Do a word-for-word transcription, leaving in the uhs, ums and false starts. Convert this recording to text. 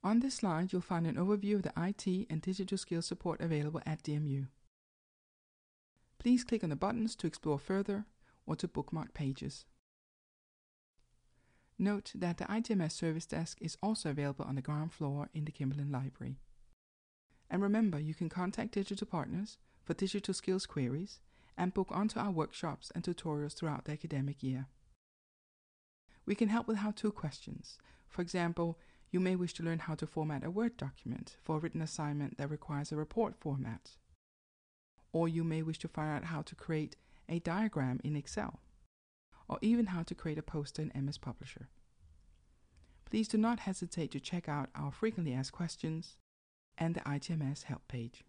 On this slide, you'll find an overview of the I T and digital skills support available at D M U. Please click on the buttons to explore further or to bookmark pages. Note that the I T M S service desk is also available on the ground floor in the Kimberlin Library. And remember, you can contact digital partners for digital skills queries and book onto our workshops and tutorials throughout the academic year. We can help with how-to questions. For example, you may wish to learn how to format a Word document for a written assignment that requires a report format. Or you may wish to find out how to create a diagram in Excel, or even how to create a poster in M S Publisher. Please do not hesitate to check out our frequently asked questions and the I T M S help page.